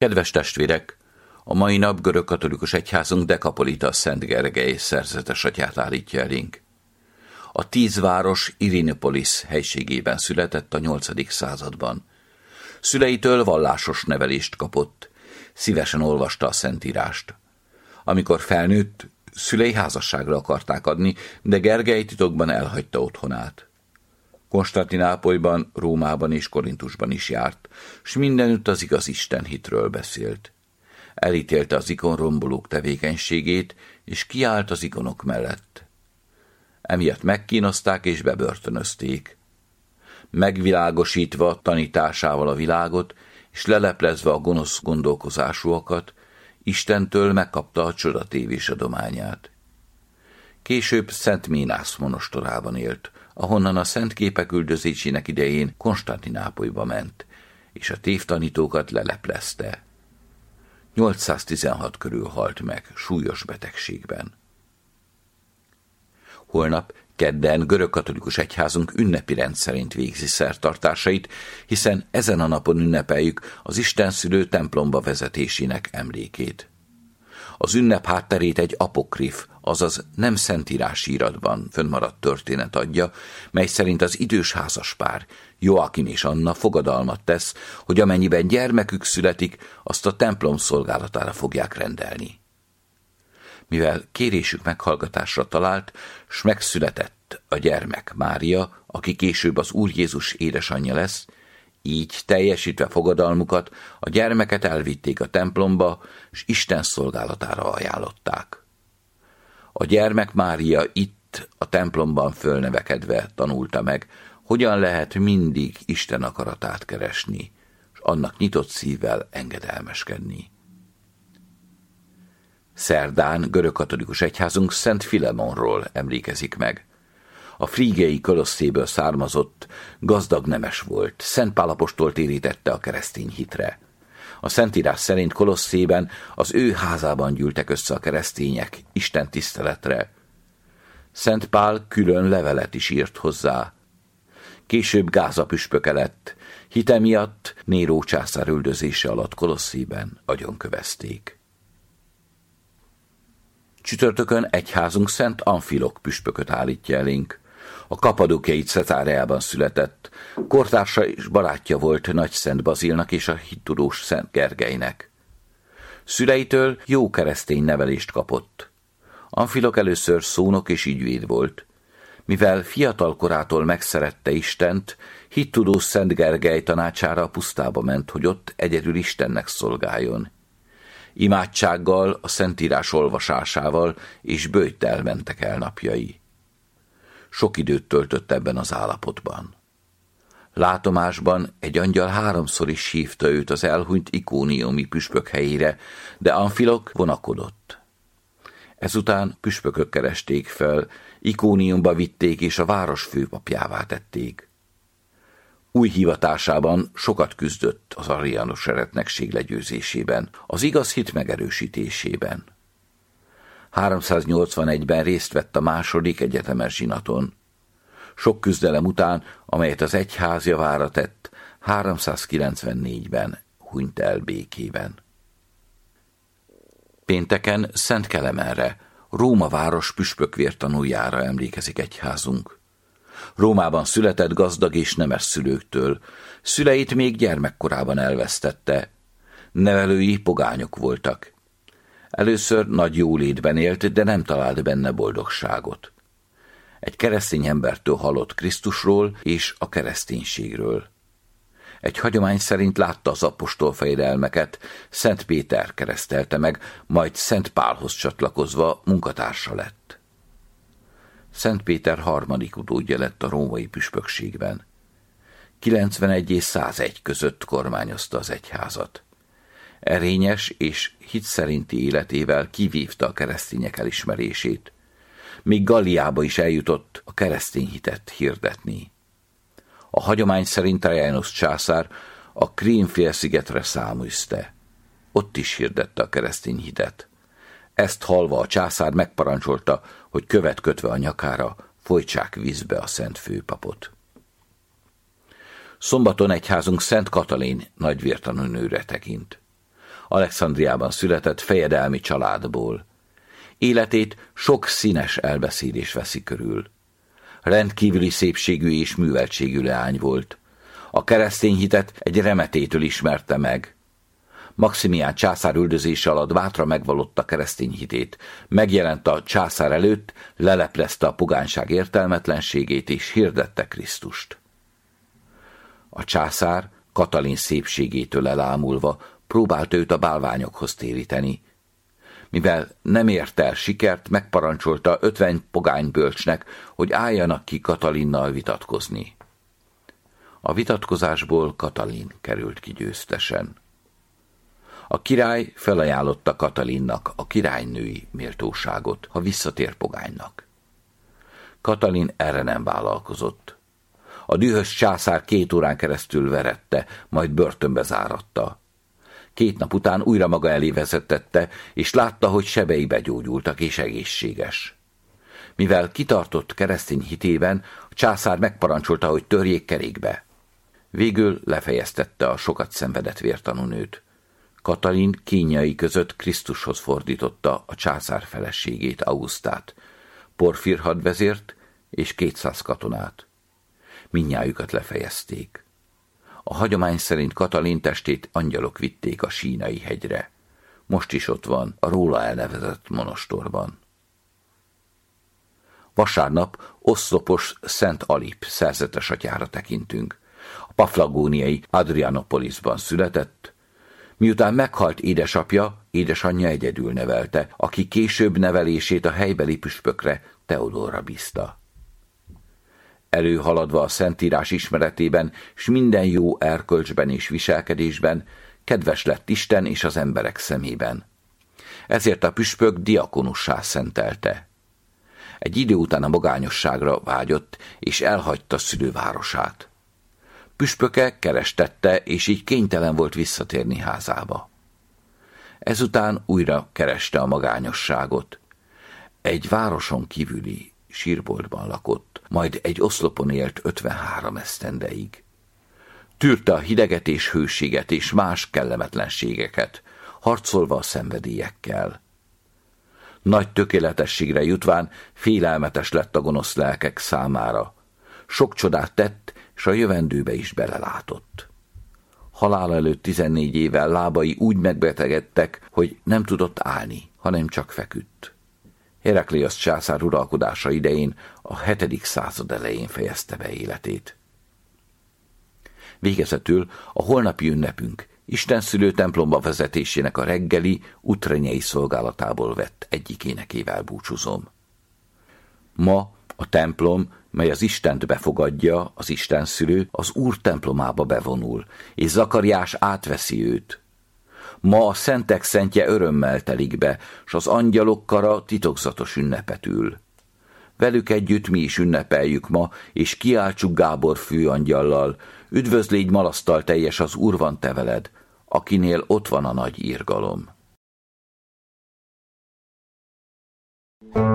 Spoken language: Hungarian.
Kedves testvérek, a mai nap görögkatolikus egyházunk Dekapolita Szent Gergely szerzetes atyát állítja elénk. A 10 város Irinopolis helységében született a 8. században. Szüleitől vallásos nevelést kapott, szívesen olvasta a Szentírást. Amikor felnőtt, szülei házasságra akarták adni, de Gergely titokban elhagyta otthonát. Konstantinápolyban, Rómában és Korintusban is járt, s mindenütt az igaz istenhitről beszélt. Elítélte az ikonrombolók tevékenységét, és kiállt az ikonok mellett. Emiatt megkínozták és bebörtönözték. Megvilágosítva tanításával a világot, és leleplezve a gonosz gondolkozásúakat, Istentől megkapta a csodatévés adományát. Később Szent Ménász monostorában élt, ahonnan a szent képek üldözésének idején Konstantinápolyba ment, és a tévtanítókat leleplezte. 816 körül halt meg súlyos betegségben. Holnap, kedden görögkatolikus egyházunk ünnepi rendszerint végzi szertartásait, hiszen ezen a napon ünnepeljük az istenszülő templomba vezetésének emlékét. Az ünnep hátterét egy apokrif, azaz nem szentírási iratban fönnmaradt történet adja, mely szerint az idős házaspár, Joakim és Anna fogadalmat tesz, hogy amennyiben gyermekük születik, azt a templom szolgálatára fogják rendelni. Mivel kérésük meghallgatásra talált, s megszületett a gyermek Mária, aki később az Úr Jézus édesanyja lesz, így teljesítve fogadalmukat, a gyermeket elvitték a templomba, s Isten szolgálatára ajánlották. A gyermek Mária itt, a templomban fölnevekedve tanulta meg, hogyan lehet mindig Isten akaratát keresni, s annak nyitott szívvel engedelmeskedni. Szerdán görögkatolikus egyházunk Szent Filemonról emlékezik meg. A frígiai Kolosszéből származott, gazdag nemes volt, Szent Pál apostol térítette a keresztény hitre. A Szentírás szerint Kolosszében az ő házában gyűltek össze a keresztények Isten tiszteletre. Szent Pál külön levelet is írt hozzá. Később Gáza püspöke lett, hite miatt Néró császár üldözése alatt Kolosszében agyonkövezték. Csütörtökön egyházunk Szent Amfilok püspököt állítja elénk. A kapadókiai Cetáreában született, kortársa és barátja volt Nagy Szent Bazilnak és a hittudós Szent Gergelynek. Szüleitől jó keresztény nevelést kapott. Amfilok először szónok és ügyvéd volt. Mivel fiatal korától megszerette Istent, hittudós Szent Gergely tanácsára a pusztába ment, hogy ott egyedül Istennek szolgáljon. Imádsággal, a Szentírás olvasásával és böjttel mentek el napjai. Sok időt töltött ebben az állapotban. Látomásban egy angyal 3-szor is hívta őt az elhunyt ikóniumi püspök helyére, de Amfilok vonakodott. Ezután püspökök keresték fel, Ikóniumba vitték és a város főpapjává tették. Új hivatásában sokat küzdött az ariánus eretnekség legyőzésében, az igaz hit megerősítésében. 381-ben részt vett a második egyetemes zsinaton. Sok küzdelem után, amelyet az egyház javára tett, 394-ben hunyt el békében. Pénteken Szent Kelemenre, Róma város püspökvértanújára emlékezik egyházunk. Rómában született gazdag és nemes szülőktől, szüleit még gyermekkorában elvesztette. Nevelői pogányok voltak. Először nagy jólétben élt, de nem talált benne boldogságot. Egy keresztény embertől hallott Krisztusról és a kereszténységről. Egy hagyomány szerint látta az apostolfejedelmeket, Szent Péter keresztelte meg, majd Szent Pálhoz csatlakozva munkatársa lett. Szent Péter harmadik utódja lett a római püspökségben. 91 és 101 között kormányozta az egyházat. Erényes és hit szerinti életével kivívta a keresztények elismerését. Még Galliába is eljutott a keresztény hitet hirdetni. A hagyomány szerint Trajanus császár a Krím-félszigetre száműzte. Ott is hirdette a keresztény hitet. Ezt hallva a császár megparancsolta, hogy követ kötve a nyakára folytsák vízbe a szent főpapot. Szombaton egyházunk Szent Katalin nagyvértanúnőre tekint. Alexandriában született fejedelmi családból. Életét sok színes elbeszélés veszi körül. Rendkívüli szépségű és műveltségű leány volt. A keresztény hitet egy remetétől ismerte meg. Maximián császár üldözése alatt bátran megvallotta keresztény hitét, megjelent a császár előtt, leleplezte a pogányság értelmetlenségét és hirdette Krisztust. A császár Katalin szépségétől elámulva próbált őt a bálványokhoz téríteni. Mivel nem ért el sikert, megparancsolta 50 pogánybölcsnek, hogy álljanak ki Katalinnal vitatkozni. A vitatkozásból Katalin került ki győztesen. A király felajánlotta Katalinnak a királynői méltóságot, ha visszatér pogánynak. Katalin erre nem vállalkozott. A dühös császár 2 órán keresztül verette, majd börtönbe záratta. 2 nap után újra maga elé vezetette, és látta, hogy sebei begyógyultak és egészséges. Mivel kitartott keresztény hitében, a császár megparancsolta, hogy törjék kerékbe. Végül lefejeztette a sokat szenvedett vértanúnőt. Katalin kínjai között Krisztushoz fordította a császár feleségét, Augusztát, Porfír hadvezért és 200 katonát. Mindnyájukat lefejezték. A hagyomány szerint Katalin testét angyalok vitték a Sínai hegyre. Most is ott van, a róla elnevezett monostorban. Vasárnap oszlopos Szent Alip szerzetes atyára tekintünk. A paflagóniai Adrianopolisban született, miután meghalt édesapja, édesanyja egyedül nevelte, aki később nevelését a helybeli püspökre, Teodóra bízta. Előhaladva a Szentírás ismeretében, s minden jó erkölcsben és viselkedésben, kedves lett Isten és az emberek szemében. Ezért a püspök diakonussá szentelte. Egy idő után a magányosságra vágyott, és elhagyta szülővárosát. Püspöke kerestette, és így kénytelen volt visszatérni házába. Ezután újra kereste a magányosságot. Egy városon kívüli sírboltban lakott, majd egy oszlopon élt 53 esztendeig. Tűrte a hideget és hőséget és más kellemetlenségeket, harcolva a szenvedélyekkel. Nagy tökéletességre jutván félelmetes lett a gonosz lelkek számára. Sok csodát tett, s a jövendőbe is belelátott. Halála előtt 14 évvel lábai úgy megbetegedtek, hogy nem tudott állni, hanem csak feküdt. Herakléosz császár uralkodása idején a 7. század elején fejezte be életét. Végezetül a holnapi ünnepünk istenszülő templomba vezetésének a reggeli utrenyei szolgálatából vett egyik énekével búcsúzom. Ma a templom, mely az Istent befogadja, az istenszülő, az Úr templomába bevonul, és Zakariás átveszi őt. Ma a szentek szentje örömmel telik be, s az angyalok kara titokzatos ünnepet ül. Velük együtt mi is ünnepeljük ma, és kiáltsuk Gábor főangyallal, üdvözlégy malasztal teljes az Úr van te veled, akinél ott van a nagy irgalom.